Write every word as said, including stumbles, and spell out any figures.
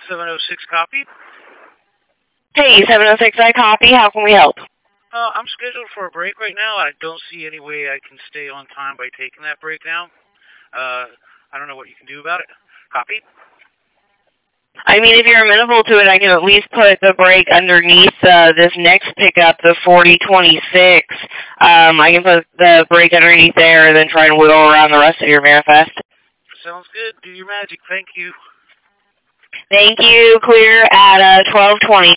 seven oh six copy. Hey, seven oh six, I copy. How can we help? Uh, I'm scheduled for a break right now. I don't see any way I can stay on time by taking that break now. Uh, I don't know what you can do about it. Copy? I mean, if you're amenable to it, I can at least put the break underneath uh, this next pickup, the forty twenty-six. Um, I can put the break underneath there and then try and wiggle around the rest of your manifest. Sounds good. Do your magic. Thank you. Thank you. Clear at uh, twelve twenty.